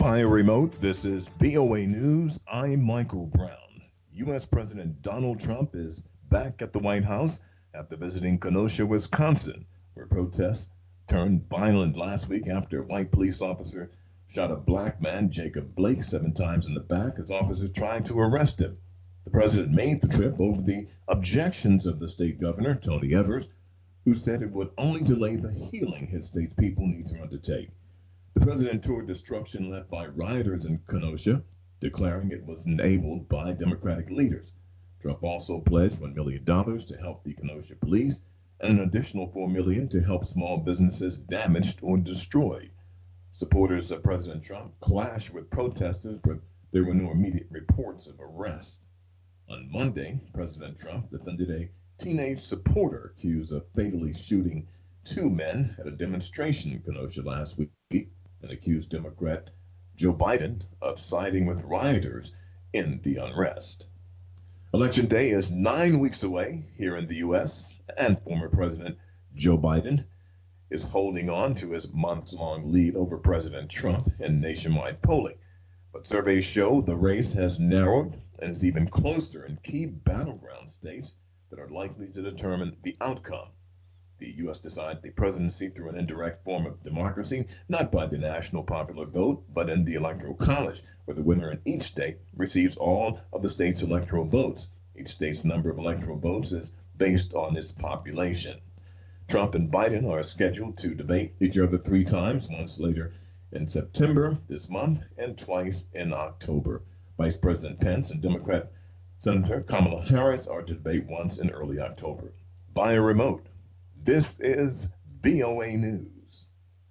Via remote, this is VOA News. I'm Michael Brown. U.S. President Donald Trump is back at the White House after visiting Kenosha, Wisconsin, where protests turned violent last week after a white police officer shot a black man, Jacob Blake, 7 times in the back as officers tried to arrest him. The president made the trip over the objections of the state governor, Tony Evers, who said it would only delay the healing his state's people need to undertake. The president toured destruction left by rioters in Kenosha, declaring it was enabled by Democratic leaders. Trump also pledged $1 million to help the Kenosha police and an additional $4 million to help small businesses damaged or destroyed. Supporters of President Trump clashed with protesters, but there were no immediate reports of arrest. On Monday, President Trump defended a teenage supporter accused of fatally shooting 2 men at a demonstration in Kenosha last week, and accused Democrat Joe Biden of siding with rioters in the unrest. Election day is 9 weeks away here in the U.S., and former President Joe Biden is holding on to his months-long lead over President Trump in nationwide polling. But surveys show the race has narrowed and is even closer in key battleground states that are likely to determine the outcome. The U.S. decides the presidency through an indirect form of democracy, not by the national popular vote, but in the Electoral College, where the winner in each state receives all of the state's electoral votes. Each state's number of electoral votes is based on its population. Trump and Biden are scheduled to debate each other 3 times, once later in September this month and twice in October. Vice President Pence and Democrat Senator Kamala Harris are to debate once in early October. Via remote, this is VOA News.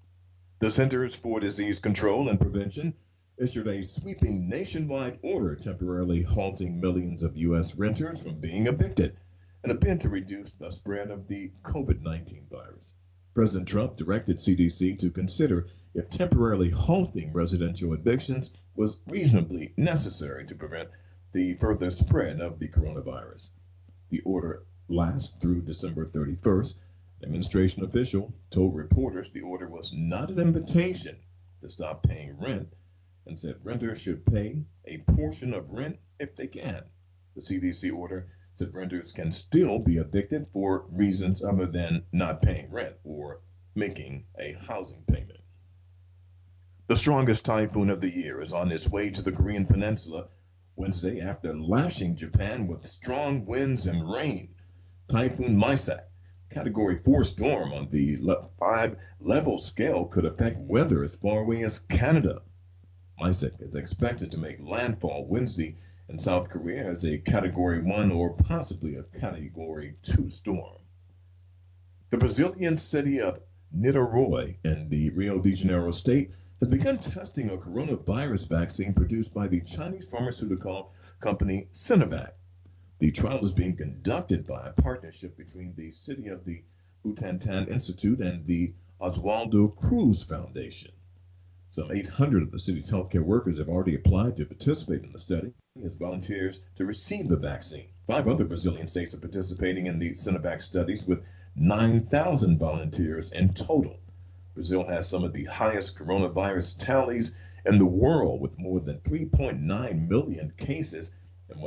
The Centers for Disease Control and Prevention issued a sweeping nationwide order temporarily halting millions of U.S. renters from being evicted in a bid to reduce the spread of the COVID-19 virus. President Trump directed CDC to consider if temporarily halting residential evictions was reasonably necessary to prevent the further spread of the coronavirus. The order lasts through December 31st. An administration official told reporters the order was not an invitation to stop paying rent and said renters should pay a portion of rent if they can. The CDC order said renters can still be evicted for reasons other than not paying rent or making a housing payment. The strongest typhoon of the year is on its way to the Korean Peninsula Wednesday after lashing Japan with strong winds and rain. Typhoon Misak, Category 4 storm on the 5 level scale, could affect weather as far away as Canada. Misak is expected to make landfall Wednesday in South Korea as a Category 1 or possibly a Category 2 storm. The Brazilian city of Niterói in the Rio de Janeiro state has begun testing a coronavirus vaccine produced by the Chinese pharmaceutical company Sinovac. The trial is being conducted by a partnership between the City of the Butantan Institute and the Oswaldo Cruz Foundation. Some 800 of the city's healthcare workers have already applied to participate in the study as volunteers to receive the vaccine. 5 other Brazilian states are participating in the Sinovac studies with 9,000 volunteers in total. Brazil has some of the highest coronavirus tallies in the world with more than 3.9 million cases and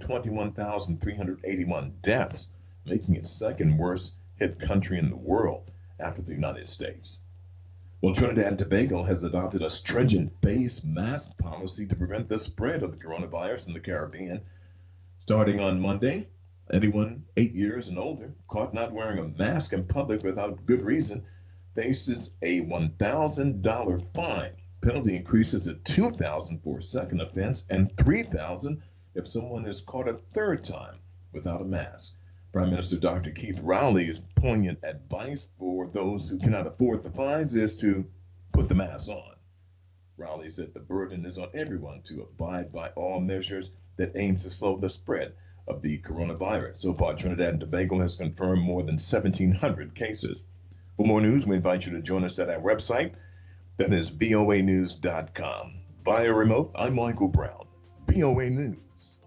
121,381 deaths, making it second worst hit country in the world after the United States. Well, Trinidad and Tobago has adopted a stringent face mask policy to prevent the spread of the coronavirus in the Caribbean. Starting on Monday, anyone 8 years and older caught not wearing a mask in public without good reason faces a $1,000 fine. Penalty increases to $2,000 for a second offense and $3,000 if someone is caught a third time without a mask. Prime Minister Dr. Keith Rowley's poignant advice for those who cannot afford the fines is to put the mask on. Rowley said the burden is on everyone to abide by all measures that aim to slow the spread of the coronavirus. So far, Trinidad and Tobago has confirmed more than 1,700 cases. For more news, we invite you to join us at our website. That is voanews.com. Via remote, I'm Michael Brown. VOA News.